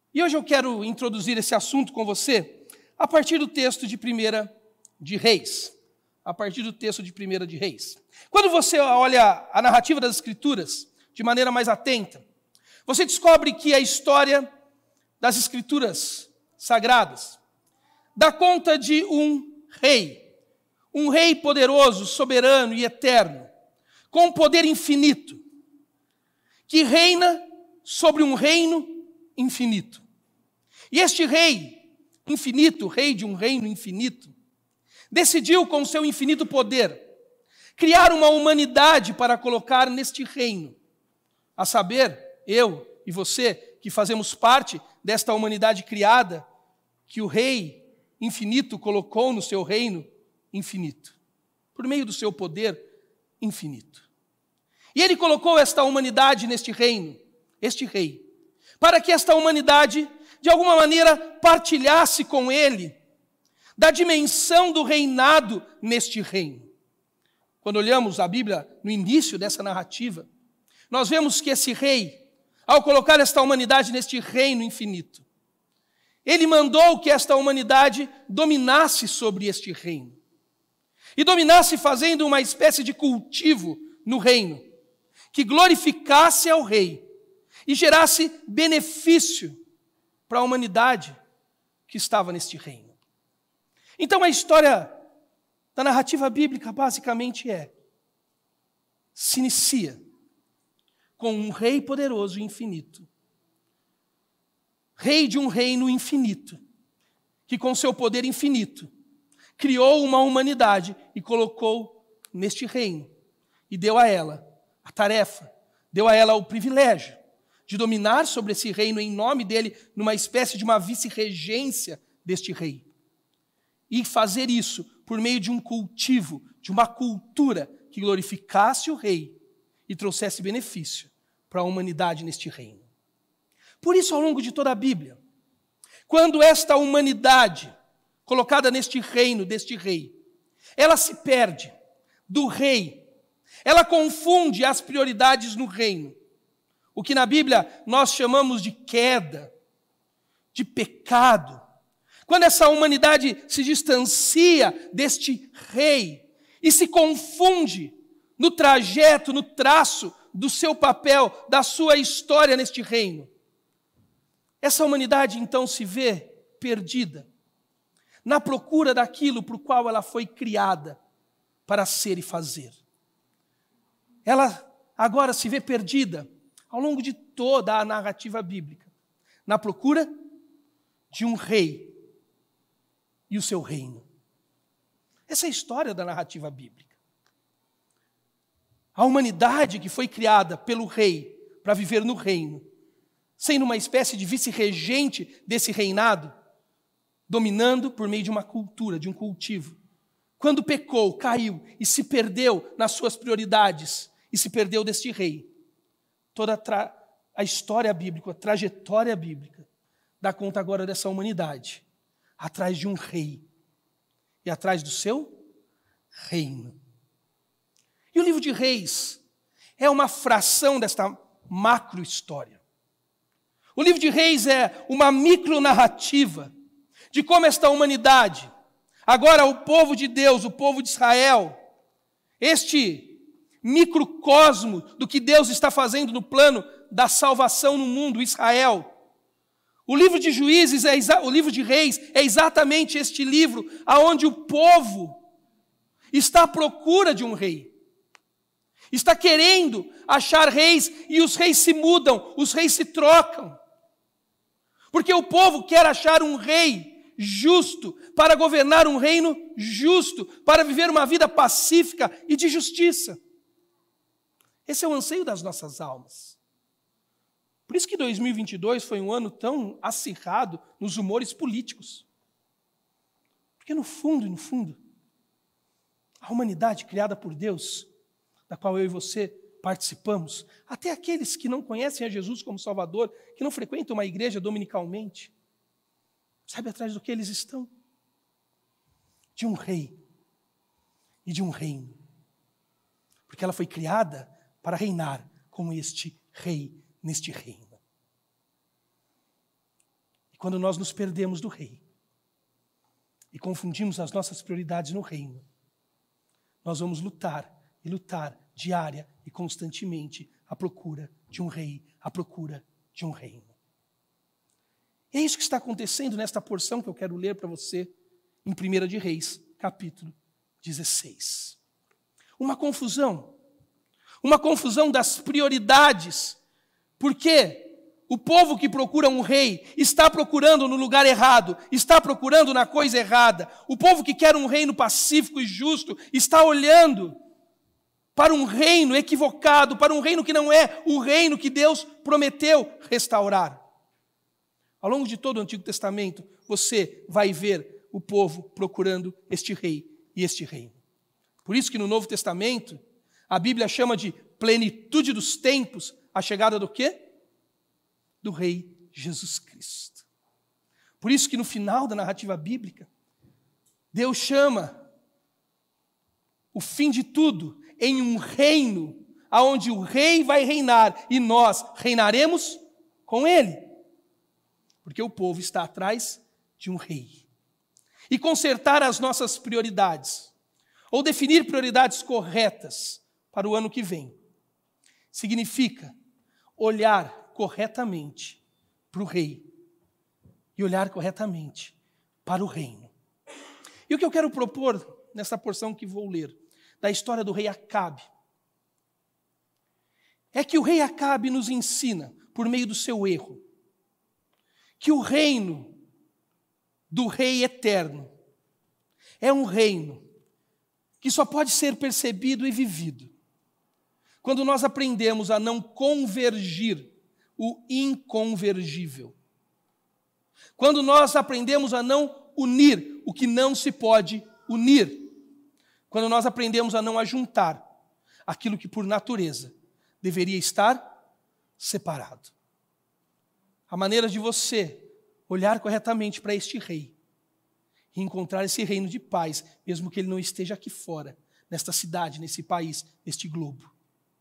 E hoje eu quero introduzir esse assunto com você a partir do texto de 1 de Reis. A partir do texto de 1 de Reis. Quando você olha a narrativa das Escrituras de maneira mais atenta, você descobre que a história das Escrituras sagradas dá conta de um rei poderoso, soberano e eterno, com um poder infinito, que reina sobre um reino infinito. E este rei infinito, rei de um reino infinito, decidiu com seu infinito poder criar uma humanidade para colocar neste reino, a saber, eu e você, que fazemos parte desta humanidade criada, que o rei infinito colocou no seu reino infinito, por meio do seu poder infinito. E ele colocou esta humanidade neste reino, este rei, para que esta humanidade, de alguma maneira, partilhasse com ele da dimensão do reinado neste reino. Quando olhamos a Bíblia no início dessa narrativa, nós vemos que esse rei, ao colocar esta humanidade neste reino infinito, ele mandou que esta humanidade dominasse sobre este reino. E dominasse fazendo uma espécie de cultivo no reino, que glorificasse ao rei e gerasse benefício para a humanidade que estava neste reino. Então a história da narrativa bíblica basicamente se inicia com um rei poderoso e infinito, rei de um reino infinito, que com seu poder infinito criou uma humanidade e colocou neste reino e deu a ela a tarefa, deu a ela o privilégio de dominar sobre esse reino em nome dele, numa espécie de uma vice-regência deste rei. E fazer isso por meio de um cultivo, de uma cultura que glorificasse o rei e trouxesse benefício para a humanidade neste reino. Por isso, ao longo de toda a Bíblia, quando esta humanidade, colocada neste reino deste rei, ela se perde do rei, ela confunde as prioridades no reino, o que na Bíblia nós chamamos de queda, de pecado. Quando essa humanidade se distancia deste rei e se confunde no trajeto, no traço do seu papel, da sua história neste reino, essa humanidade então se vê perdida na procura daquilo por qual ela foi criada para ser e fazer. Ela agora se vê perdida ao longo de toda a narrativa bíblica, na procura de um rei e o seu reino. Essa é a história da narrativa bíblica. A humanidade que foi criada pelo rei para viver no reino, sendo uma espécie de vice-regente desse reinado, dominando por meio de uma cultura, de um cultivo. Quando pecou, caiu e se perdeu nas suas prioridades e se perdeu deste rei, toda a história bíblica, a trajetória bíblica, dá conta agora dessa humanidade, atrás de um rei e atrás do seu reino. E o livro de Reis é uma fração desta macro-história. O livro de Reis é uma micronarrativa de como esta humanidade, agora o povo de Deus, o povo de Israel, este microcosmo do que Deus está fazendo no plano da salvação no mundo, Israel. O livro de Juízes, o livro de Reis, é exatamente este livro onde o povo está à procura de um rei. Está querendo achar reis e os reis se mudam, os reis se trocam. Porque o povo quer achar um rei justo para governar um reino justo, para viver uma vida pacífica e de justiça. Esse é o anseio das nossas almas. Por isso que 2022 foi um ano tão acirrado nos humores políticos. Porque no fundo, a humanidade criada por Deus, da qual eu e você participamos, até aqueles que não conhecem a Jesus como Salvador, que não frequentam uma igreja dominicalmente, sabe atrás do que eles estão? De um rei e de um reino. Porque ela foi criada para reinar como este rei neste reino. E quando nós nos perdemos do rei e confundimos as nossas prioridades no reino, nós vamos lutar e lutar diária e constantemente à procura de um rei, à procura de um reino. E é isso que está acontecendo nesta porção que eu quero ler para você em 1 de Reis, capítulo 16. Uma confusão das prioridades, porque o povo que procura um rei está procurando no lugar errado, está procurando na coisa errada. O povo que quer um reino pacífico e justo está olhando para um reino equivocado, para um reino que não é o reino que Deus prometeu restaurar. Ao longo de todo o Antigo Testamento, você vai ver o povo procurando este rei e este reino. Por isso que no Novo Testamento, a Bíblia chama de plenitude dos tempos a chegada do quê? Do Rei Jesus Cristo. Por isso que no final da narrativa bíblica, Deus chama o fim de tudo em um reino onde o rei vai reinar e nós reinaremos com ele. Porque o povo está atrás de um rei. E consertar as nossas prioridades, ou definir prioridades corretas para o ano que vem, significa olhar corretamente para o rei e olhar corretamente para o reino. E o que eu quero propor nessa porção que vou ler, da história do rei Acabe, é que o rei Acabe nos ensina, por meio do seu erro, que o reino do rei eterno é um reino que só pode ser percebido e vivido quando nós aprendemos a não convergir o inconvergível. Quando nós aprendemos a não unir o que não se pode unir. Quando nós aprendemos a não ajuntar aquilo que por natureza deveria estar separado. A maneira de você olhar corretamente para este rei e encontrar esse reino de paz, mesmo que ele não esteja aqui fora, nesta cidade, nesse país, neste globo,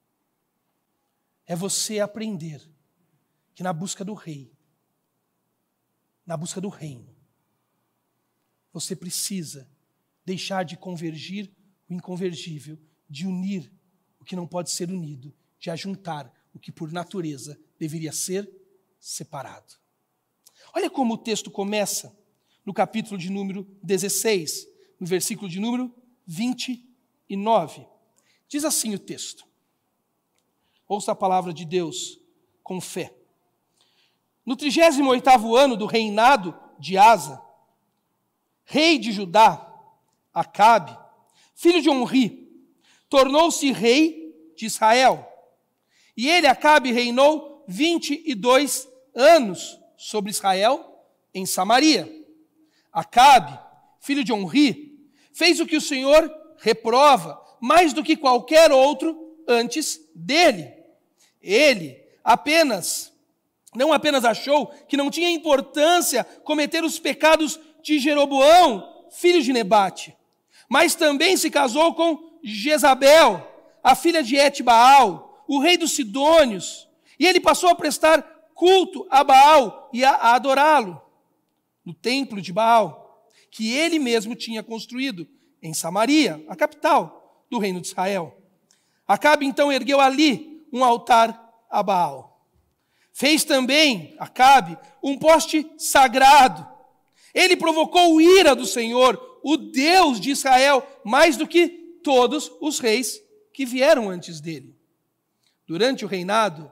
é você aprender que na busca do rei, na busca do reino, você precisa deixar de convergir o inconvergível, de unir o que não pode ser unido, de ajuntar o que por natureza deveria ser separado. Olha como o texto começa no capítulo de número 16, no versículo de número 29. Diz assim o texto. Ouça a palavra de Deus com fé. No 38º ano do reinado de Asa, rei de Judá, Acabe, filho de Onri, tornou-se rei de Israel. E ele, Acabe, reinou 22 anos sobre Israel em Samaria. Acabe, filho de Onri, fez o que o Senhor reprova, mais do que qualquer outro antes dele. Ele não apenas achou que não tinha importância cometer os pecados de Jeroboão, filho de Nebate, mas também se casou com Jezabel, a filha de Et-Baal, o rei dos Sidônios, e ele passou a prestar culto a Baal e a adorá-lo no templo de Baal, que ele mesmo tinha construído em Samaria, a capital do reino de Israel. Acabe então ergueu ali um altar a Baal. Fez também, Acabe, um poste sagrado. Ele provocou ira do Senhor, o Deus de Israel, mais do que todos os reis que vieram antes dele. Durante seu reinado,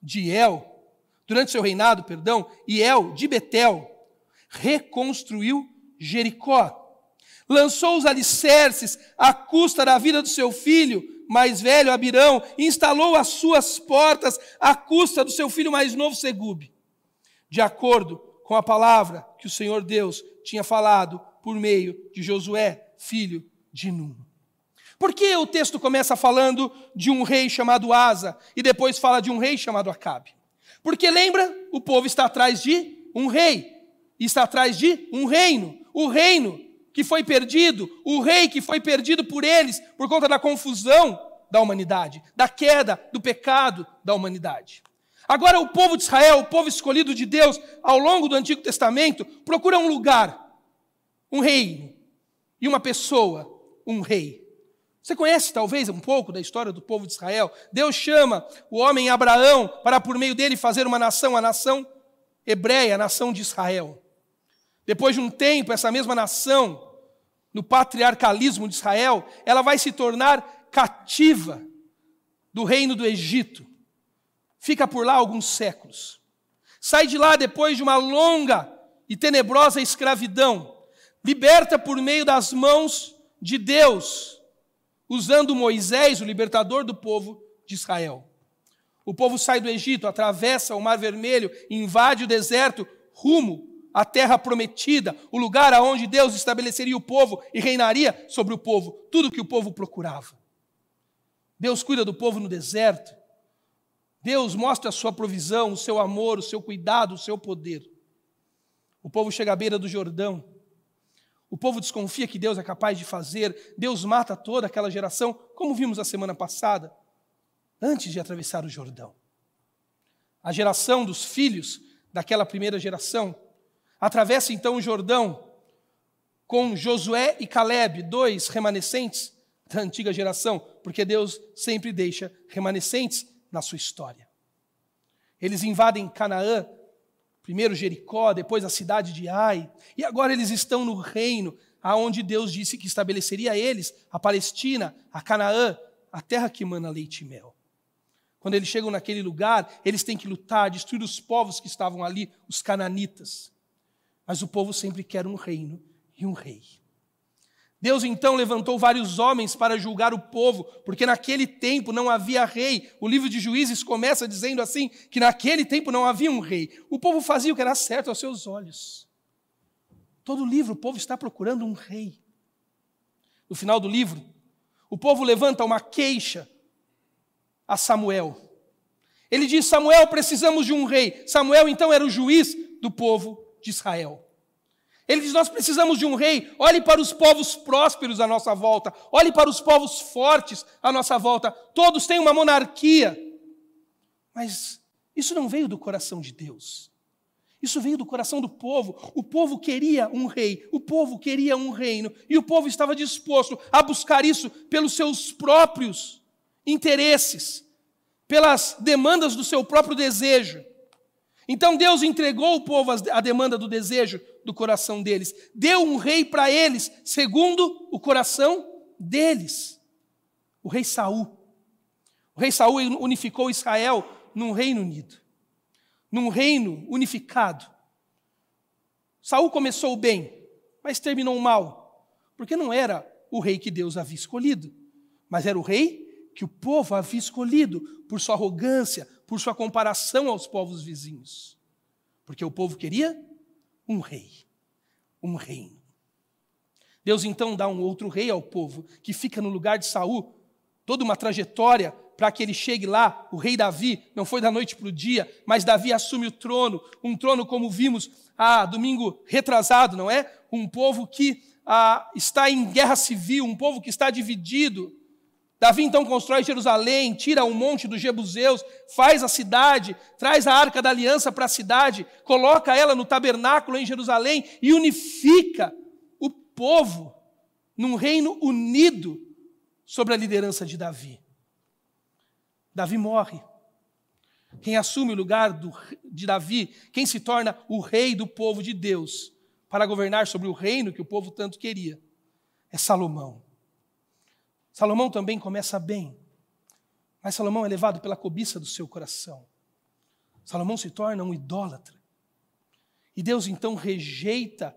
Hiel de Betel reconstruiu Jericó. Lançou os alicerces à custa da vida do seu filho mais velho, Abirão, e instalou as suas portas à custa do seu filho mais novo, Segube, de acordo com a palavra que o Senhor Deus tinha falado por meio de Josué, filho de Nun. Por que o texto começa falando de um rei chamado Asa e depois fala de um rei chamado Acabe? Porque lembra, o povo está atrás de um rei, está atrás de um reino, o reino que foi perdido, o rei que foi perdido por eles por conta da confusão da humanidade, da queda, do pecado da humanidade. Agora o povo de Israel, o povo escolhido de Deus, ao longo do Antigo Testamento, procura um lugar, um reino, e uma pessoa, um rei. Você conhece talvez um pouco da história do povo de Israel? Deus chama o homem Abraão para por meio dele fazer uma nação, a nação hebreia, a nação de Israel. Depois de um tempo, essa mesma nação, no patriarcalismo de Israel, ela vai se tornar cativa do reino do Egito. Fica por lá alguns séculos. Sai de lá depois de uma longa e tenebrosa escravidão, liberta por meio das mãos de Deus, usando Moisés, o libertador do povo de Israel. O povo sai do Egito, atravessa o Mar Vermelho, invade o deserto, rumo à terra prometida, o lugar aonde Deus estabeleceria o povo e reinaria sobre o povo, tudo o que o povo procurava. Deus cuida do povo no deserto. Deus mostra a sua provisão, o seu amor, o seu cuidado, o seu poder. O povo chega à beira do Jordão. O povo desconfia que Deus é capaz de fazer. Deus mata toda aquela geração, como vimos a semana passada, antes de atravessar o Jordão. A geração dos filhos daquela primeira geração atravessa então o Jordão com Josué e Calebe, 2 remanescentes da antiga geração, porque Deus sempre deixa remanescentes na sua história. Eles invadem Canaã, primeiro Jericó, depois a cidade de Ai, e agora eles estão no reino aonde Deus disse que estabeleceria a eles, a Palestina, a Canaã, a terra que emana leite e mel. Quando eles chegam naquele lugar, eles têm que lutar, destruir os povos que estavam ali, os cananitas. Mas o povo sempre quer um reino e um rei. Deus então levantou vários homens para julgar o povo, porque naquele tempo não havia rei. O livro de Juízes começa dizendo assim, que naquele tempo não havia um rei. O povo fazia o que era certo aos seus olhos. Todo o livro, o povo está procurando um rei. No final do livro, o povo levanta uma queixa a Samuel. Ele diz: Samuel, precisamos de um rei. Samuel então era o juiz do povo de Israel. Ele diz: nós precisamos de um rei. Olhe para os povos prósperos à nossa volta. Olhe para os povos fortes à nossa volta. Todos têm uma monarquia. Mas isso não veio do coração de Deus. Isso veio do coração do povo. O povo queria um rei. O povo queria um reino. E o povo estava disposto a buscar isso pelos seus próprios interesses, pelas demandas do seu próprio desejo. Então Deus entregou ao povo a demanda do desejo do coração deles. Deu um rei para eles, segundo o coração deles. O rei Saul. O rei Saul unificou Israel num reino unido. Num reino unificado. Saul começou bem, mas terminou mal. Porque não era o rei que Deus havia escolhido, mas era o rei que o povo havia escolhido por sua arrogância, por sua comparação aos povos vizinhos. Porque o povo queria um rei, um reino. Deus então dá um outro rei ao povo, que fica no lugar de Saul, toda uma trajetória para que ele chegue lá. O rei Davi, não foi da noite para o dia, mas Davi assume o trono, um trono como vimos domingo retrasado, não é? Um povo que está em guerra civil, um povo que está dividido. Davi então constrói Jerusalém, tira um monte dos jebuseus, faz a cidade, traz a Arca da Aliança para a cidade, coloca ela no tabernáculo em Jerusalém e unifica o povo num reino unido sob a liderança de Davi. Davi morre. Quem assume o lugar de Davi, quem se torna o rei do povo de Deus para governar sobre o reino que o povo tanto queria, é Salomão. Salomão também começa bem, mas Salomão é levado pela cobiça do seu coração. Salomão se torna um idólatra. E Deus então rejeita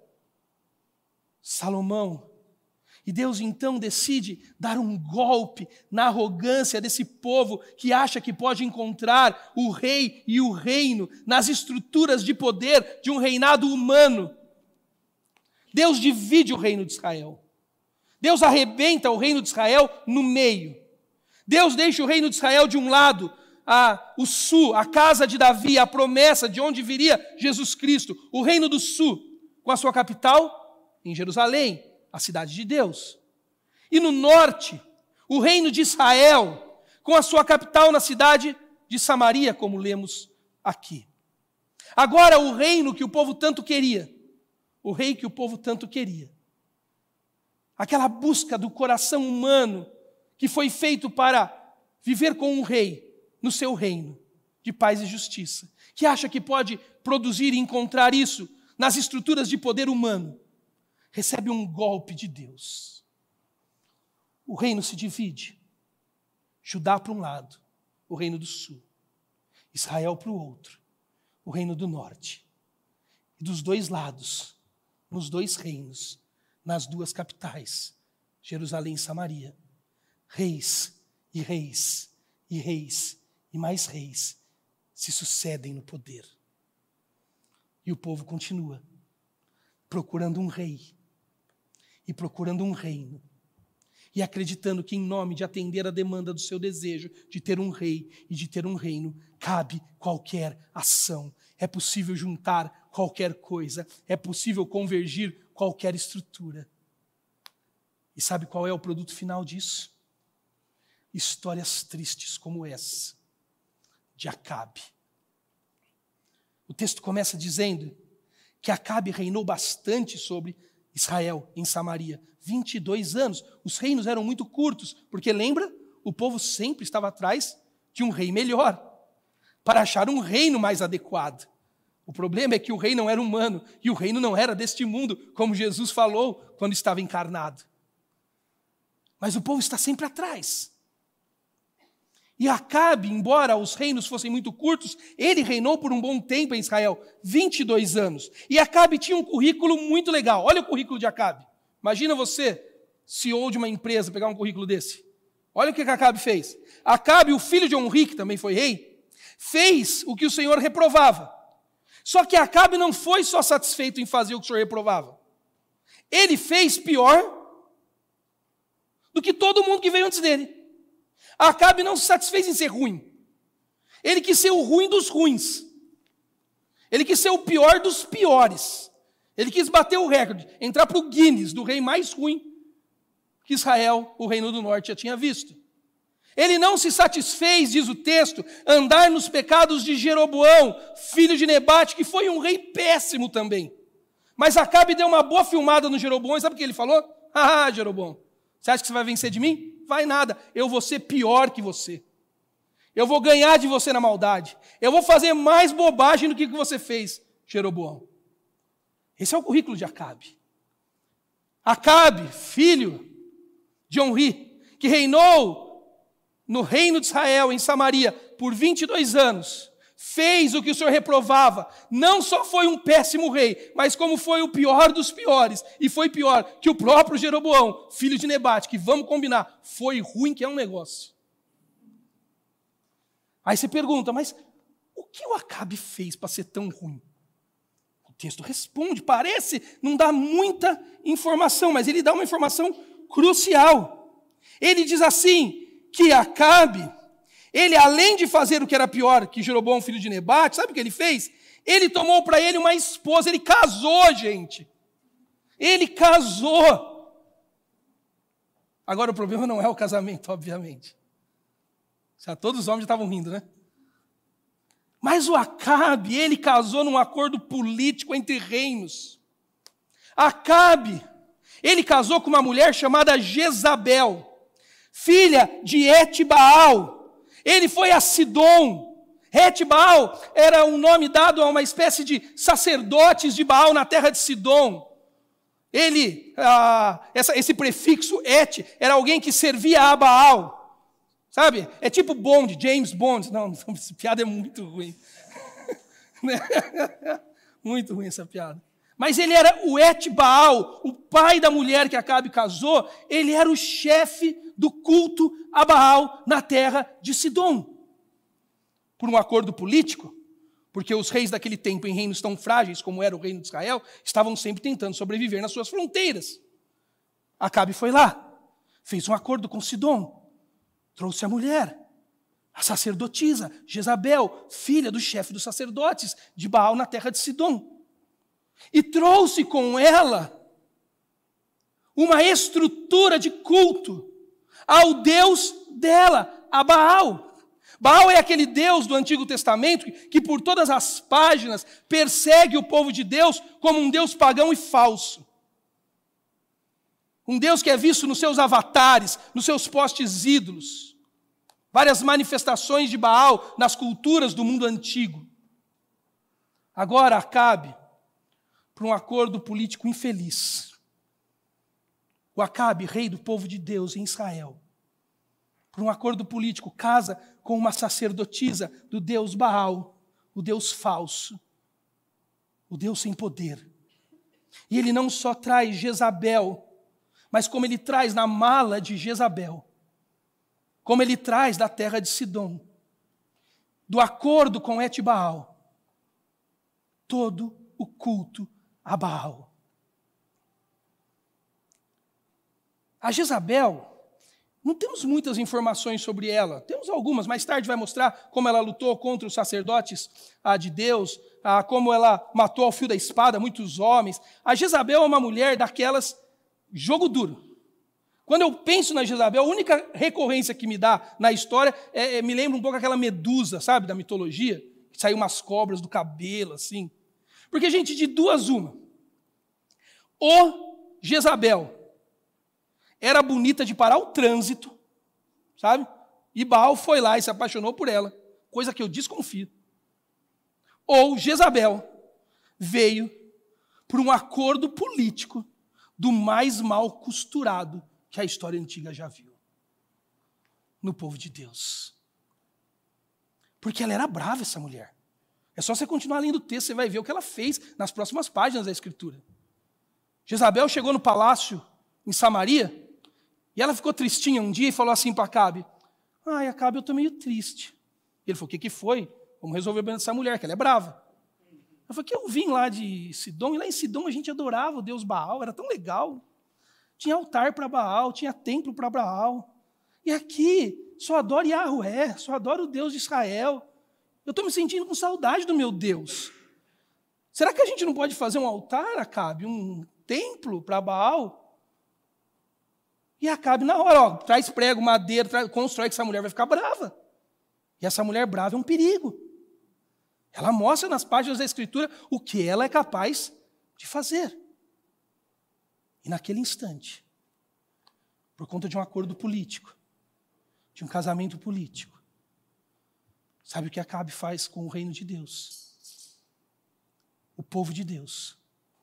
Salomão. E Deus então decide dar um golpe na arrogância desse povo que acha que pode encontrar o rei e o reino nas estruturas de poder de um reinado humano. Deus divide o reino de Israel. Deus arrebenta o reino de Israel no meio. Deus deixa o reino de Israel de um lado, o sul, a casa de Davi, a promessa de onde viria Jesus Cristo. O reino do sul, com a sua capital em Jerusalém, a cidade de Deus. E no norte, o reino de Israel, com a sua capital na cidade de Samaria, como lemos aqui. Agora o reino que o povo tanto queria, o rei que o povo tanto queria, aquela busca do coração humano que foi feito para viver com um rei no seu reino de paz e justiça, que acha que pode produzir e encontrar isso nas estruturas de poder humano, recebe um golpe de Deus. O reino se divide. Judá para um lado, o reino do sul. Israel para o outro, o reino do norte. E dos dois lados, nos dois reinos, nas duas capitais, Jerusalém e Samaria, reis e reis e reis e mais reis se sucedem no poder. E o povo continua procurando um rei e procurando um reino e acreditando que em nome de atender a demanda do seu desejo de ter um rei e de ter um reino, cabe qualquer ação. É possível juntar qualquer coisa, é possível convergir qualquer estrutura. E sabe qual é o produto final disso? Histórias tristes como essa de Acabe. O texto começa dizendo que Acabe reinou bastante sobre Israel, em Samaria, 22 anos. Os reinos eram muito curtos, porque lembra? O povo sempre estava atrás de um rei melhor, para achar um reino mais adequado. O problema é que o rei não era humano, e o reino não era deste mundo, como Jesus falou quando estava encarnado. Mas o povo está sempre atrás. E Acabe, embora os reinos fossem muito curtos, ele reinou por um bom tempo em Israel, 22 anos. E Acabe tinha um currículo muito legal. Olha o currículo de Acabe. Imagina você, CEO de uma empresa, pegar um currículo desse. Olha o que Acabe fez. Acabe, o filho de Onri, que também foi rei, fez o que o Senhor reprovava. Só que Acabe não foi só satisfeito em fazer o que o Senhor reprovava. Ele fez pior do que todo mundo que veio antes dele. Acabe não se satisfez em ser ruim. Ele quis ser o ruim dos ruins. Ele quis ser o pior dos piores. Ele quis bater o recorde, entrar para o Guinness do rei mais ruim que Israel, o reino do norte, já tinha visto. Ele não se satisfez, diz o texto, andar nos pecados de Jeroboão, filho de Nebate, que foi um rei péssimo também. Mas Acabe deu uma boa filmada no Jeroboão, e sabe o que ele falou? Ah, Jeroboão, você acha que você vai vencer de mim? Vai nada, eu vou ser pior que você. Eu vou ganhar de você na maldade. Eu vou fazer mais bobagem do que você fez, Jeroboão. Esse é o currículo de Acabe. Acabe, filho de Onri, que reinou no reino de Israel, em Samaria, por 22 anos, fez o que o Senhor reprovava. Não só foi um péssimo rei, mas como foi o pior dos piores. E foi pior que o próprio Jeroboão, filho de Nebate, que vamos combinar, foi ruim que é um negócio. Aí você pergunta, mas o que o Acabe fez para ser tão ruim? O texto responde, parece não dar muita informação, mas ele dá uma informação crucial. Ele diz assim, que Acabe, ele além de fazer o que era pior que Jeroboão, filho de Nebate, sabe o que ele fez? Ele tomou para ele uma esposa, ele casou, gente. Ele casou. Agora o problema não é o casamento, obviamente. Já todos os homens estavam rindo, né? Mas o Acabe, ele casou num acordo político entre reinos. Acabe, ele casou com uma mulher chamada Jezabel, filha de Etbaal. Ele foi a Sidom. Etbaal era um nome dado a uma espécie de sacerdotes de Baal na terra de Sidom. Esse prefixo Et era alguém que servia a Baal. Sabe? É tipo Bond, James Bond. Não, essa piada é muito ruim. Muito ruim essa piada. Mas ele era o Etbaal, o pai da mulher que Acabe casou, ele era o chefe do culto a Baal na terra de Sidom. Por um acordo político, porque os reis daquele tempo, em reinos tão frágeis como era o reino de Israel, estavam sempre tentando sobreviver nas suas fronteiras. Acabe foi lá, fez um acordo com Sidom, trouxe a mulher, a sacerdotisa, Jezabel, filha do chefe dos sacerdotes de Baal na terra de Sidom. E trouxe com ela uma estrutura de culto ao Deus dela, a Baal. Baal é aquele Deus do Antigo Testamento que por todas as páginas persegue o povo de Deus como um Deus pagão e falso. Um Deus que é visto nos seus avatares, nos seus postes ídolos. Várias manifestações de Baal nas culturas do mundo antigo. Agora Acabe, por um acordo político infeliz. O Acabe, rei do povo de Deus em Israel, por um acordo político, casa com uma sacerdotisa do Deus Baal, o Deus falso, o Deus sem poder. E ele não só traz Jezabel, mas como ele traz na mala de Jezabel, como ele traz da terra de Sidom, do acordo com Et-Baal, todo o culto a Baal. A Jezabel, não temos muitas informações sobre ela. Temos algumas, mais tarde vai mostrar como ela lutou contra os sacerdotes de Deus, como ela matou ao fio da espada muitos homens. A Jezabel é uma mulher daquelas, jogo duro. Quando eu penso na Jezabel, a única recorrência que me dá na história me lembra um pouco aquela Medusa, sabe, da mitologia, que saiu umas cobras do cabelo, assim. Porque, gente, de duas uma. Ou Jezabel era bonita de parar o trânsito, sabe? E Baal foi lá e se apaixonou por ela, coisa que eu desconfio. Ou Jezabel veio por um acordo político do mais mal costurado que a história antiga já viu no povo de Deus. Porque ela era brava, essa mulher. É só você continuar lendo o texto, você vai ver o que ela fez nas próximas páginas da Escritura. Jezabel chegou no palácio em Samaria, e ela ficou tristinha um dia e falou assim para Acabe: ai, Acabe, eu estou meio triste. Ele falou: o que foi? Vamos resolver bem essa mulher, que ela é brava. Eu falei: que eu vim lá de Sidom, e lá em Sidom a gente adorava o Deus Baal, era tão legal. Tinha altar para Baal, tinha templo para Baal. E aqui só adoro Yahweh, só adoro o Deus de Israel. Eu estou me sentindo com saudade do meu Deus. Será que a gente não pode fazer um altar, Acabe, um templo para Baal? E Acabe, na hora, traz prego, madeira, constrói, que essa mulher vai ficar brava. E essa mulher brava é um perigo. Ela mostra nas páginas da Escritura o que ela é capaz de fazer. E naquele instante, por conta de um acordo político, de um casamento político, sabe o que Acabe faz com o reino de Deus? O povo de Deus.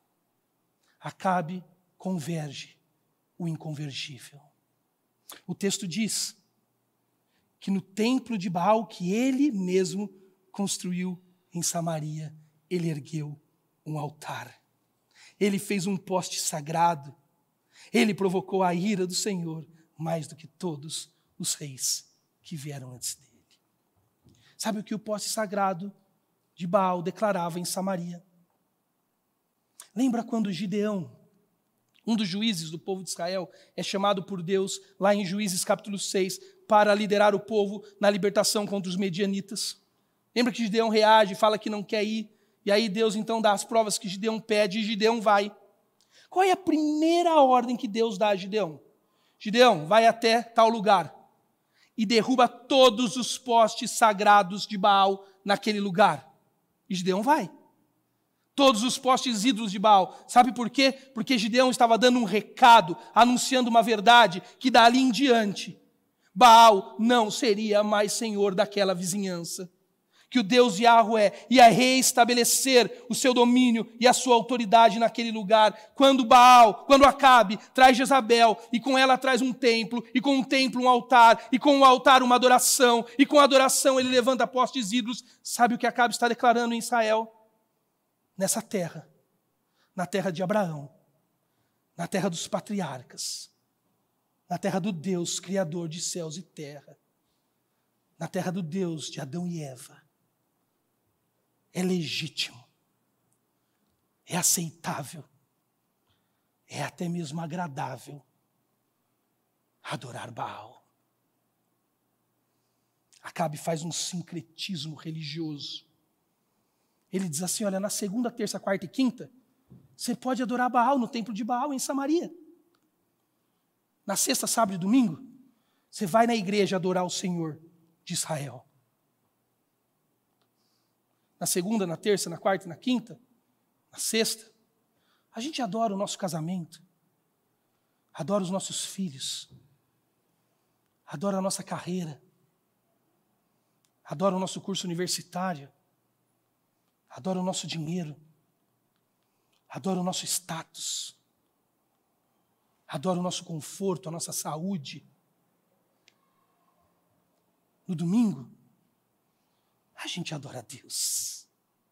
Acabe converge o inconvergível. O texto diz que no templo de Baal, que ele mesmo construiu em Samaria, ele ergueu um altar. Ele fez um poste sagrado. Ele provocou a ira do Senhor mais do que todos os reis que vieram antes dele. Sabe o que o poste sagrado de Baal declarava em Samaria? Lembra quando Gideão, um dos juízes do povo de Israel, é chamado por Deus, lá em Juízes capítulo 6, para liderar o povo na libertação contra os medianitas? Lembra que Gideão reage, fala que não quer ir, e aí Deus então dá as provas que Gideão pede, e Gideão vai. Qual é a primeira ordem que Deus dá a Gideão? Gideão, vai até tal lugar e derruba todos os postes sagrados de Baal naquele lugar. E Gideão vai. Todos os postes ídolos de Baal. Sabe por quê? Porque Gideão estava dando um recado, anunciando uma verdade, que dali em diante, Baal não seria mais senhor daquela vizinhança. Que o Deus Yahweh ia reestabelecer o seu domínio e a sua autoridade naquele lugar. Quando Acabe traz Jezabel, e com ela traz um templo, e com um templo um altar, e com o altar uma adoração, e com a adoração ele levanta postes ídolos. Sabe o que Acabe está declarando em Israel? Nessa terra, na terra de Abraão, na terra dos patriarcas, na terra do Deus criador de céus e terra, na terra do Deus de Adão e Eva, é legítimo, é aceitável, é até mesmo agradável adorar Baal. Acabe faz um sincretismo religioso. Ele diz assim: olha, na segunda, terça, quarta e quinta, você pode adorar Baal no templo de Baal em Samaria. Na sexta, sábado e domingo, você vai na igreja adorar o Senhor de Israel. na segunda, na terça, na quarta e na quinta, na sexta. A gente adora o nosso casamento, adora os nossos filhos, adora a nossa carreira, adora o nosso curso universitário, adora o nosso dinheiro, adora o nosso status, adora o nosso conforto, a nossa saúde. No domingo, a gente adora a Deus.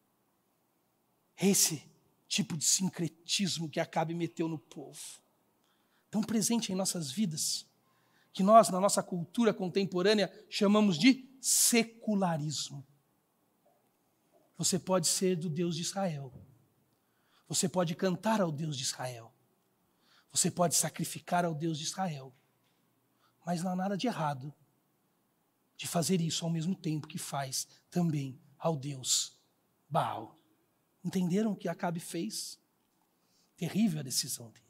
Esse tipo de sincretismo que Acabe meteu no povo, tão presente em nossas vidas, que nós, na nossa cultura contemporânea, chamamos de secularismo. Você pode ser do Deus de Israel. Você pode cantar ao Deus de Israel. Você pode sacrificar ao Deus de Israel. Mas não há nada de errado de fazer isso ao mesmo tempo que faz também ao Deus Baal. Entenderam o que Acabe fez? Terrível a decisão dele.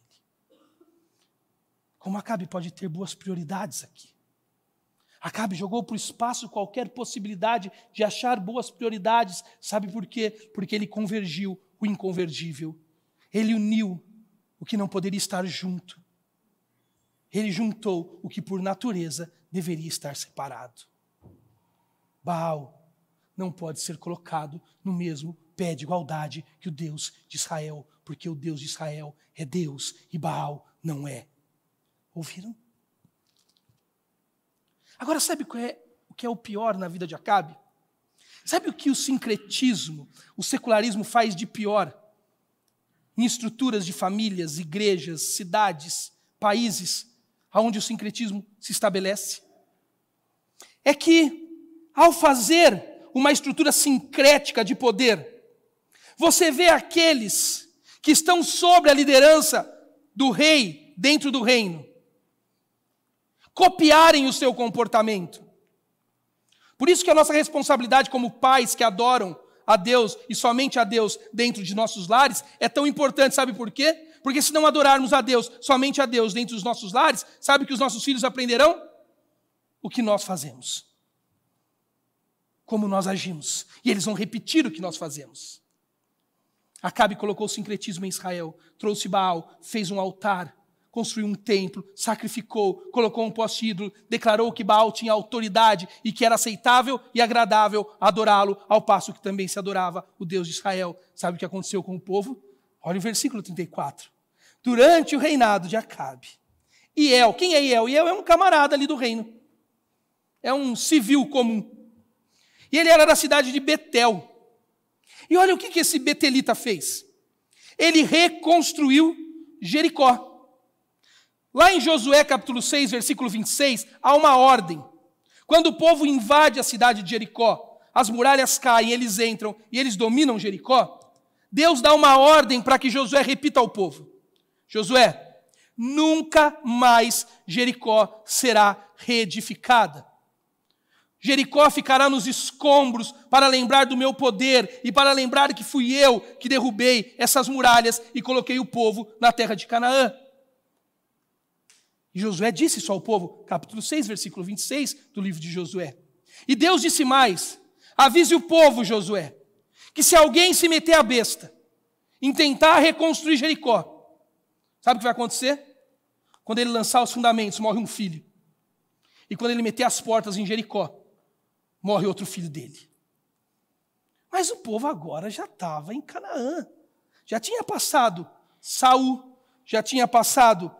Como Acabe pode ter boas prioridades aqui? Acabe jogou para o espaço qualquer possibilidade de achar boas prioridades. Sabe por quê? Porque ele convergiu o inconvergível. Ele uniu o que não poderia estar junto. Ele juntou o que por natureza deveria estar separado. Baal não pode ser colocado no mesmo pé de igualdade que o Deus de Israel, porque o Deus de Israel é Deus e Baal não é. Ouviram? Agora, sabe o que é o pior na vida de Acabe? Sabe o que o sincretismo, o secularismo faz de pior? Em estruturas de famílias, igrejas, cidades, países, onde o sincretismo se estabelece? É que, ao fazer uma estrutura sincrética de poder, você vê aqueles que estão sobre a liderança do rei dentro do reino copiarem o seu comportamento. Por isso que a nossa responsabilidade como pais que adoram a Deus e somente a Deus dentro de nossos lares é tão importante, sabe por quê? Porque se não adorarmos a Deus, somente a Deus dentro dos nossos lares, sabe o que os nossos filhos aprenderão? O que nós fazemos. Como nós agimos. E eles vão repetir o que nós fazemos. Acabe colocou o sincretismo em Israel, trouxe Baal, fez um altar, construiu um templo, sacrificou, colocou um poste ídolo, declarou que Baal tinha autoridade e que era aceitável e agradável adorá-lo, ao passo que também se adorava o Deus de Israel. Sabe o que aconteceu com o povo? Olha o versículo 34. Durante o reinado de Acabe, Hiel, quem é Hiel? Hiel é um camarada ali do reino. É um civil comum. E ele era da cidade de Betel. E olha o que esse betelita fez. Ele reconstruiu Jericó. Lá em Josué capítulo 6, versículo 26, há uma ordem. Quando o povo invade a cidade de Jericó, as muralhas caem, eles entram e eles dominam Jericó, Deus dá uma ordem para que Josué repita ao povo. Josué, nunca mais Jericó será reedificada. Jericó ficará nos escombros para lembrar do meu poder e para lembrar que fui eu que derrubei essas muralhas e coloquei o povo na terra de Canaã. E Josué disse isso ao povo, capítulo 6, versículo 26 do livro de Josué. E Deus disse mais, avise o povo, Josué, que se alguém se meter a besta em tentar reconstruir Jericó, sabe o que vai acontecer? Quando ele lançar os fundamentos, morre um filho. E quando ele meter as portas em Jericó, morre outro filho dele. Mas o povo agora já estava em Canaã. Já tinha passado Saul, já tinha passado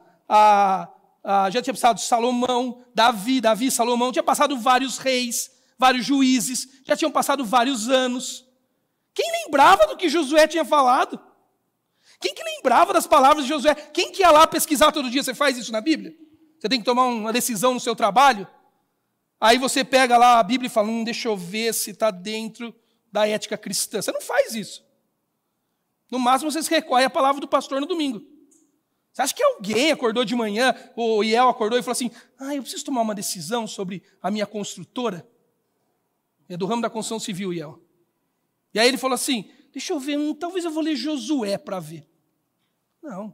Salomão, Davi, Salomão, tinha passado vários reis, vários juízes, já tinham passado vários anos. Quem lembrava do que Josué tinha falado? Quem que lembrava das palavras de Josué? Quem que ia lá pesquisar todo dia? Você faz isso na Bíblia? Você tem que tomar uma decisão no seu trabalho? Aí você pega lá a Bíblia e fala, deixa eu ver se está dentro da ética cristã. Você não faz isso. No máximo você recorre à palavra do pastor no domingo. Você acha que alguém acordou de manhã, ou Hiel acordou e falou assim, eu preciso tomar uma decisão sobre a minha construtora? É do ramo da construção civil, Hiel. E aí ele falou assim, deixa eu ver, talvez eu vou ler Josué para ver. Não.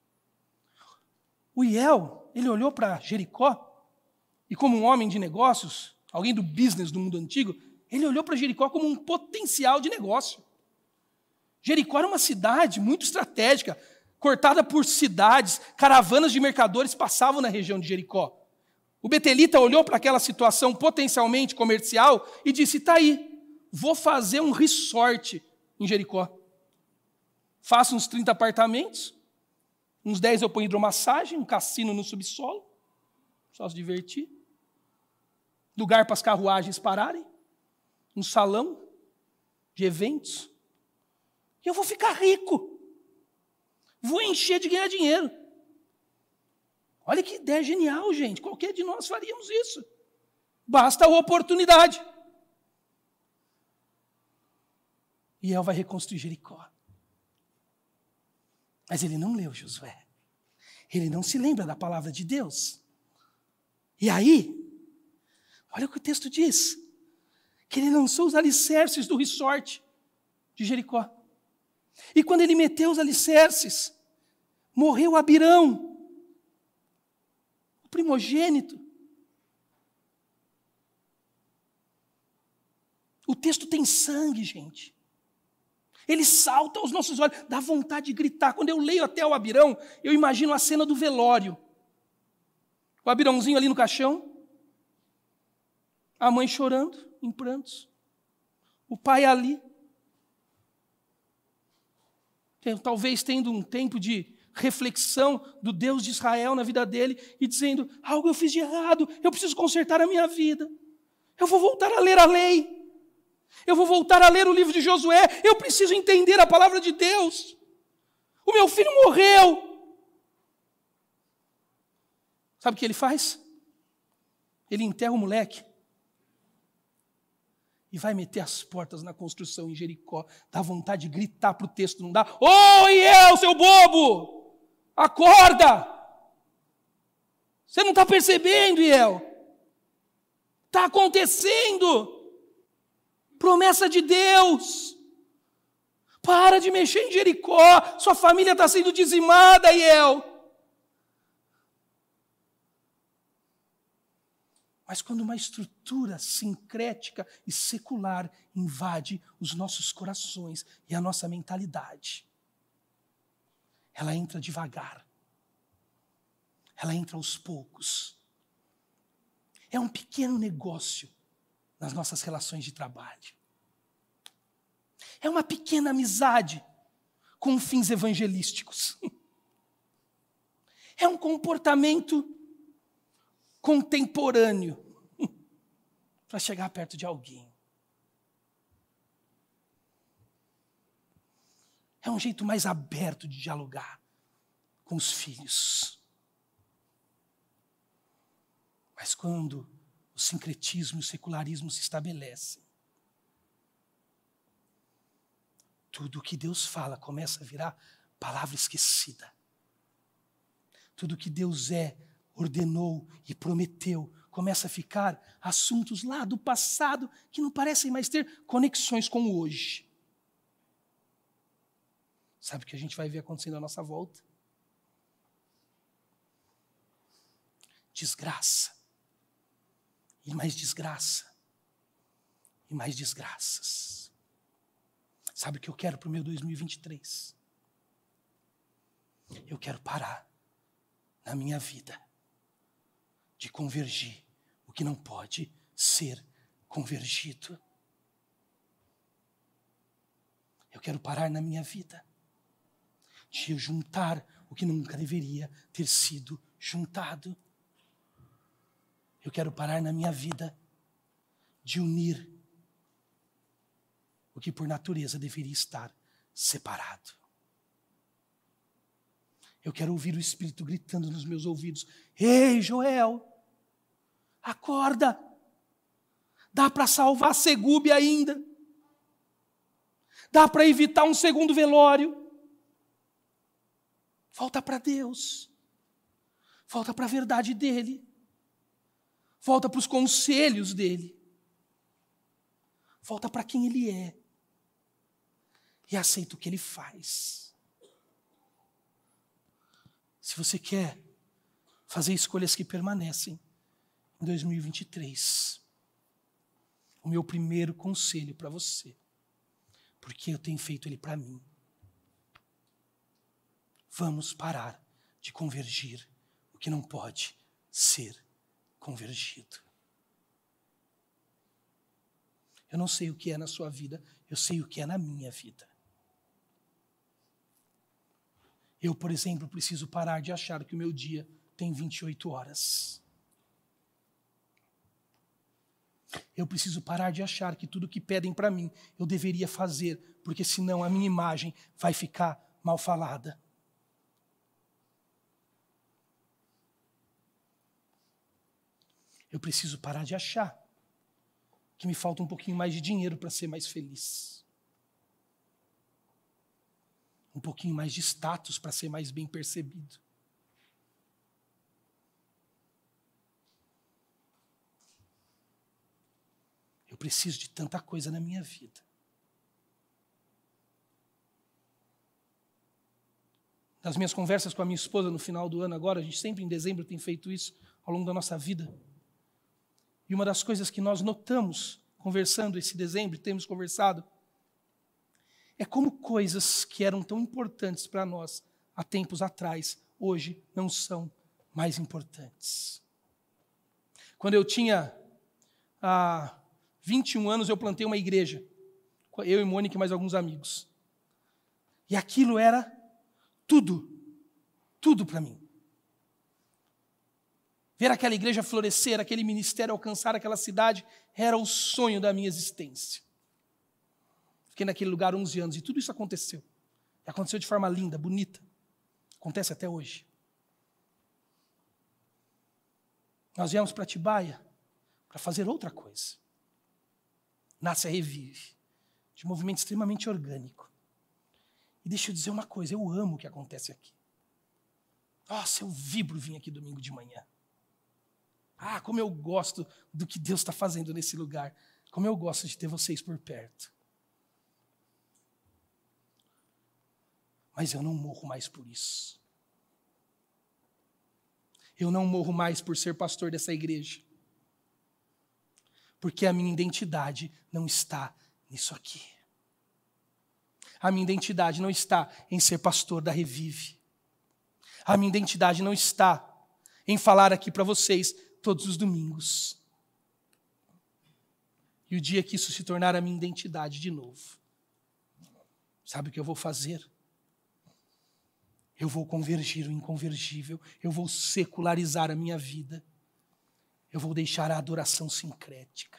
O Hiel, ele olhou para Jericó, e como um homem de negócios, alguém do business do mundo antigo, Ele olhou para Jericó como um potencial de negócio. Jericó era uma cidade muito estratégica, cortada por cidades, caravanas de mercadores passavam na região de Jericó. O betelita olhou para aquela situação potencialmente comercial e disse, está aí, vou fazer um resort em Jericó. Faço uns 30 apartamentos, uns 10 eu ponho hidromassagem, um cassino no subsolo, só se divertir. Lugar para as carruagens pararem, um salão de eventos. E eu vou ficar rico. Vou encher de ganhar dinheiro. Olha que ideia genial, gente. Qualquer de nós faríamos isso. Basta a oportunidade. E ele vai reconstruir Jericó. Mas ele não leu Josué. Ele não se lembra da palavra de Deus. E aí, olha o que o texto diz. Que ele lançou os alicerces do resort de Jericó. E quando ele meteu os alicerces, morreu Abirão, o primogênito. O texto tem sangue, gente. Ele salta aos nossos olhos, dá vontade de gritar. Quando eu leio até o Abirão, eu imagino a cena do velório. O Abirãozinho ali no caixão, a mãe chorando, em prantos, o pai ali, talvez tendo um tempo de reflexão do Deus de Israel na vida dele e dizendo, algo eu fiz de errado, eu preciso consertar a minha vida. Eu vou voltar a ler a lei. Eu vou voltar a ler o livro de Josué. Eu preciso entender a palavra de Deus. O meu filho morreu. Sabe o que ele faz? Ele enterra o moleque e vai meter as portas na construção em Jericó. Dá vontade de gritar para o texto, não dá? Ô, Iel, seu bobo! Acorda! Você não está percebendo, Iel? Está acontecendo! Promessa de Deus! Para de mexer em Jericó! Sua família está sendo dizimada, Iel! Mas quando uma estrutura sincrética e secular invade os nossos corações e a nossa mentalidade, ela entra devagar. Ela entra aos poucos. É um pequeno negócio nas nossas relações de trabalho. É uma pequena amizade com fins evangelísticos. É um comportamento contemporâneo para chegar perto de alguém. É um jeito mais aberto de dialogar com os filhos. Mas quando o sincretismo e o secularismo se estabelecem, tudo o que Deus fala começa a virar palavra esquecida. Tudo o que Deus ordenou e prometeu, começa a ficar assuntos lá do passado que não parecem mais ter conexões com o hoje. Sabe o que a gente vai ver acontecendo à nossa volta? Desgraça. E mais desgraça. E mais desgraças. Sabe o que eu quero para o meu 2023? Eu quero parar na minha vida de convergir o que não pode ser convergido. Eu quero parar na minha vida de juntar o que nunca deveria ter sido juntado. Eu quero parar na minha vida de unir o que por natureza deveria estar separado. Eu quero ouvir o Espírito gritando nos meus ouvidos, ei, Joel, acorda, dá para salvar a Segube ainda, dá para evitar um segundo velório, volta para Deus, volta para a verdade dEle, volta para os conselhos dEle, volta para quem Ele é, e aceita o que Ele faz. Se você quer fazer escolhas que permanecem em 2023, o meu primeiro conselho para você, porque eu tenho feito ele para mim. Vamos parar de convergir o que não pode ser convergido. Eu não sei o que é na sua vida, eu sei o que é na minha vida. Eu, por exemplo, preciso parar de achar que o meu dia tem 28 horas. Eu preciso parar de achar que tudo que pedem para mim eu deveria fazer, porque senão a minha imagem vai ficar mal falada. Eu preciso parar de achar que me falta um pouquinho mais de dinheiro para ser mais feliz. Um pouquinho mais de status para ser mais bem percebido. Eu preciso de tanta coisa na minha vida. Nas minhas conversas com a minha esposa no final do ano agora, a gente sempre em dezembro tem feito isso ao longo da nossa vida. E uma das coisas que nós notamos, conversando esse dezembro, temos conversado, é como coisas que eram tão importantes para nós há tempos atrás, hoje não são mais importantes. Quando eu tinha 21 anos, eu plantei uma igreja, eu e Mônica e mais alguns amigos. E aquilo era tudo para mim. Ver aquela igreja florescer, aquele ministério alcançar aquela cidade, era o sonho da minha existência. Fiquei naquele lugar 11 anos e tudo isso aconteceu. E aconteceu de forma linda, bonita. Acontece até hoje. Nós viemos para Atibaia para fazer outra coisa. Nasce a Revive, de um movimento extremamente orgânico. E deixa eu dizer uma coisa, eu amo o que acontece aqui. Nossa, eu vibro vir aqui domingo de manhã. Como eu gosto do que Deus está fazendo nesse lugar. Como eu gosto de ter vocês por perto. Mas eu não morro mais por isso. Eu não morro mais por ser pastor dessa igreja. Porque a minha identidade não está nisso aqui. A minha identidade não está em ser pastor da Revive. A minha identidade não está em falar aqui para vocês todos os domingos. E o dia que isso se tornar a minha identidade de novo, sabe o que eu vou fazer? Eu vou convergir o inconvergível, eu vou secularizar a minha vida, eu vou deixar a adoração sincrética.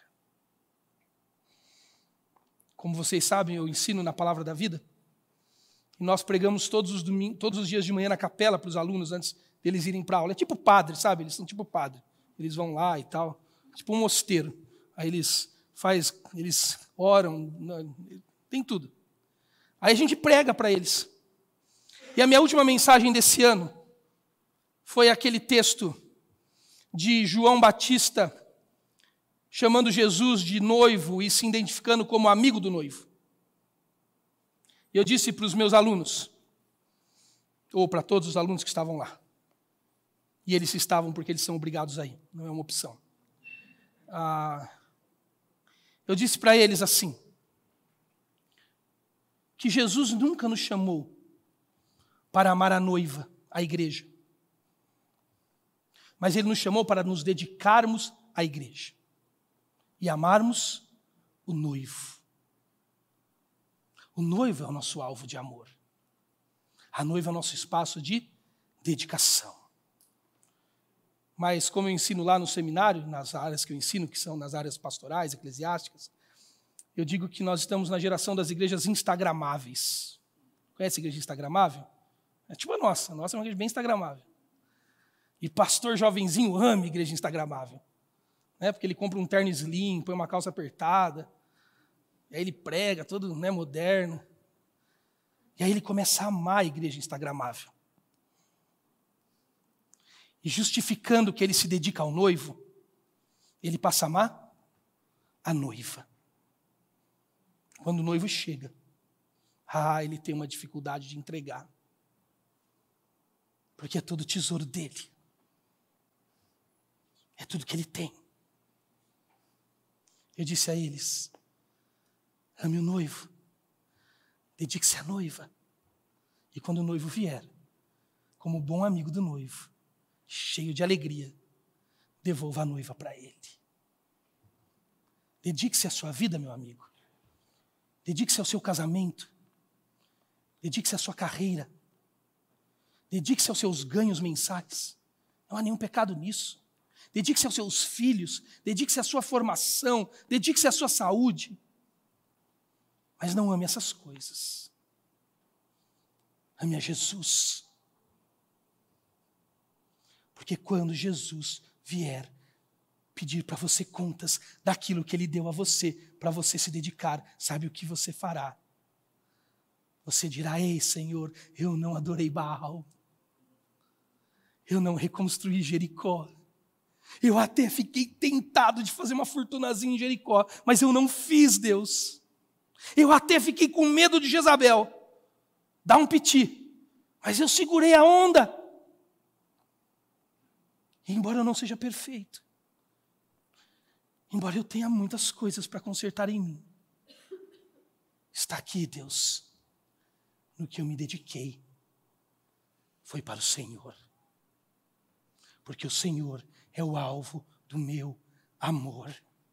Como vocês sabem, eu ensino na Palavra da Vida, e nós pregamos todos os dias de manhã na capela para os alunos antes deles irem para a aula. É tipo padre, sabe? Eles são tipo padre. Eles vão lá e tal, tipo um mosteiro. Aí eles oram, tem tudo. Aí a gente prega para eles. E a minha última mensagem desse ano foi aquele texto de João Batista chamando Jesus de noivo e se identificando como amigo do noivo. E eu disse para os meus alunos, ou para todos os alunos que estavam lá, e eles estavam porque eles são obrigados a ir, não é uma opção. Eu disse para eles assim, que Jesus nunca nos chamou para amar a noiva, a igreja. Mas Ele nos chamou para nos dedicarmos à igreja e amarmos o noivo. O noivo é o nosso alvo de amor. A noiva é o nosso espaço de dedicação. Mas como eu ensino lá no seminário, nas áreas que eu ensino, que são nas áreas pastorais, eclesiásticas, eu digo que nós estamos na geração das igrejas instagramáveis. Conhece a igreja instagramável? É tipo a nossa é uma igreja bem instagramável. E pastor jovenzinho ama igreja instagramável. Né? Porque ele compra um terno slim, põe uma calça apertada, e aí ele prega, todo moderno. E aí ele começa a amar a igreja instagramável. E justificando que ele se dedica ao noivo, ele passa a amar a noiva. Quando o noivo chega, ele tem uma dificuldade de entregar. Porque é todo o tesouro dele. É tudo que ele tem. Eu disse a eles: ame o noivo, dedique-se à noiva. E quando o noivo vier, como bom amigo do noivo, cheio de alegria, devolva a noiva para ele. Dedique-se à sua vida, meu amigo. Dedique-se ao seu casamento. Dedique-se à sua carreira. Dedique-se aos seus ganhos mensais. Não há nenhum pecado nisso. Dedique-se aos seus filhos. Dedique-se à sua formação. Dedique-se à sua saúde. Mas não ame essas coisas. Ame a Jesus. Porque quando Jesus vier pedir para você contas daquilo que Ele deu a você, para você se dedicar, sabe o que você fará? Você dirá: ei, Senhor, eu não adorei Baal. Eu não reconstruí Jericó. Eu até fiquei tentado de fazer uma fortunazinha em Jericó, mas eu não fiz, Deus. Eu até fiquei com medo de Jezabel dar um piti, mas eu segurei a onda. E embora eu não seja perfeito, embora eu tenha muitas coisas para consertar em mim, está aqui, Deus, no que eu me dediquei, foi para o Senhor. Porque o Senhor é o alvo do meu amor.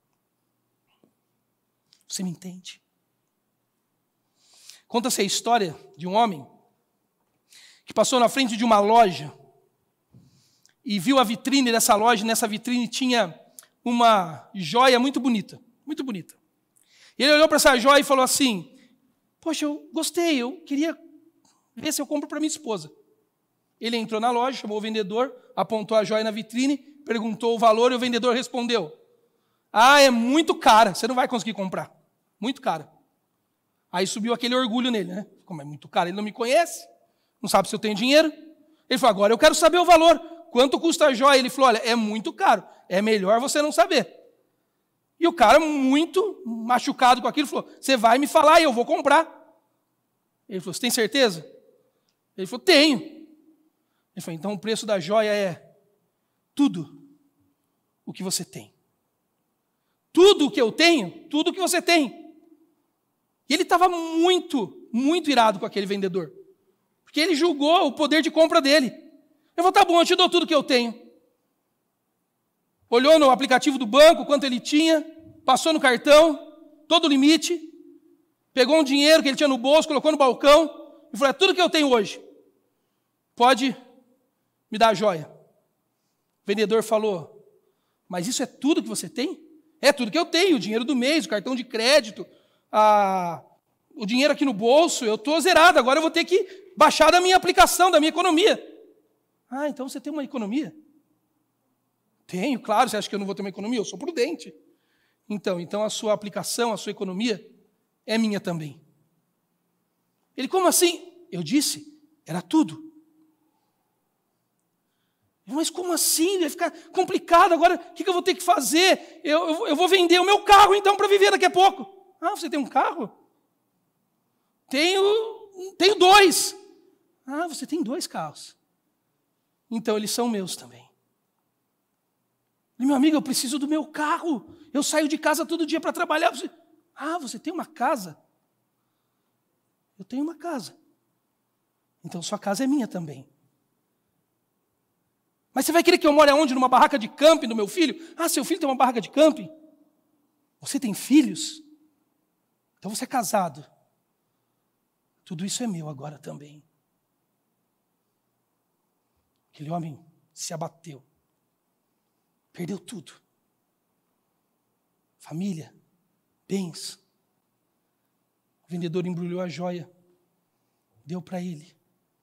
Você me entende? Conta-se a história de um homem que passou na frente de uma loja e viu a vitrine dessa loja. Nessa vitrine tinha uma joia muito bonita, muito bonita. E ele olhou para essa joia e falou assim: poxa, eu gostei, eu queria ver se eu compro para minha esposa. Ele entrou na loja, chamou o vendedor, apontou a joia na vitrine, perguntou o valor e o vendedor respondeu: ah, é muito cara, você não vai conseguir comprar. Muito cara. Aí subiu aquele orgulho nele, né? Como é muito caro, ele não me conhece, não sabe se eu tenho dinheiro. Ele falou: agora eu quero saber o valor. Quanto custa a joia? Ele falou: olha, é muito caro, é melhor você não saber. E o cara, muito machucado com aquilo, falou: você vai me falar e eu vou comprar. Ele falou: você tem certeza? Ele falou: tenho. Ele falou: então o preço da joia é tudo o que você tem. Tudo o que eu tenho, tudo o que você tem. E ele estava muito, muito irado com aquele vendedor. Porque ele julgou o poder de compra dele. Eu falei: tá bom, eu te dou tudo que eu tenho. Olhou no aplicativo do banco, quanto ele tinha, passou no cartão, todo o limite, pegou um dinheiro que ele tinha no bolso, colocou no balcão, e falou: é tudo que eu tenho hoje. Pode me dar a joia. O vendedor falou: mas isso é tudo que você tem? É tudo que eu tenho, o dinheiro do mês, o cartão de crédito, o dinheiro aqui no bolso, eu estou zerado, agora eu vou ter que baixar da minha aplicação, da minha economia. Ah, então você tem uma economia? Tenho, claro, você acha que eu não vou ter uma economia? Eu sou prudente. Então a sua aplicação, a sua economia é minha também. Ele: como assim? Eu disse, era tudo. Mas como assim? Vai ficar complicado agora, o que eu vou ter que fazer? Eu vou vender o meu carro então para viver daqui a pouco. Ah, você tem um carro? Tenho 2. Ah, você tem 2 carros. Então eles são meus também. E, meu amigo, eu preciso do meu carro. Eu saio de casa todo dia para trabalhar. Ah, você tem uma casa? Eu tenho uma casa. Então sua casa é minha também. Mas você vai querer que eu more aonde? Numa barraca de camping do meu filho? Ah, seu filho tem uma barraca de camping? Você tem filhos? Então você é casado. Tudo isso é meu agora também. Aquele homem se abateu. Perdeu tudo. Família, bens. O vendedor embrulhou a joia, deu para ele.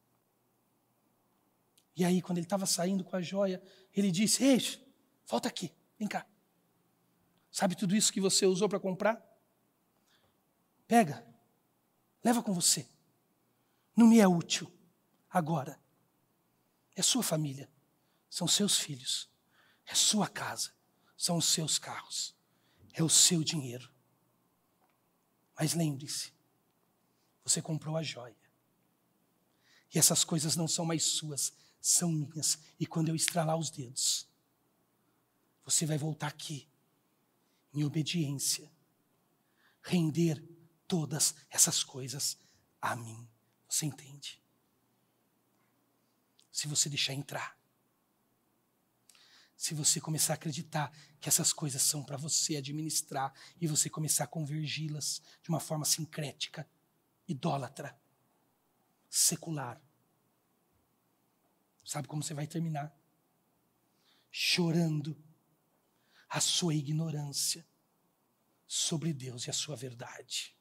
E aí, quando ele estava saindo com a joia, ele disse: ei, volta aqui, vem cá. Sabe tudo isso que você usou para comprar? Pega, leva com você. Não me é útil agora. É sua família, são seus filhos. É sua casa, são os seus carros. É o seu dinheiro. Mas lembre-se, você comprou a joia. E essas coisas não são mais suas, são minhas. E quando eu estralar os dedos, você vai voltar aqui em obediência, render todas essas coisas a mim. Você entende? Se você deixar entrar, se você começar a acreditar que essas coisas são para você administrar e você começar a convergi-las de uma forma sincrética, idólatra, secular, sabe como você vai terminar? Chorando a sua ignorância sobre Deus e a sua verdade.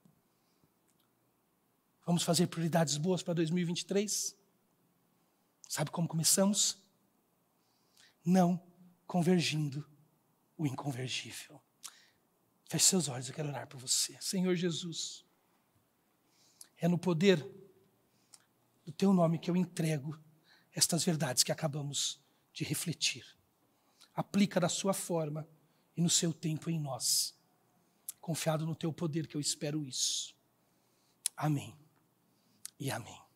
Vamos fazer prioridades boas para 2023? Sabe como começamos? Não convergindo o inconvergível. Feche seus olhos, eu quero orar por você. Senhor Jesus, é no poder do teu nome que eu entrego estas verdades que acabamos de refletir. Aplica da sua forma e no seu tempo em nós. Confiado no teu poder que eu espero isso. Amém e amém.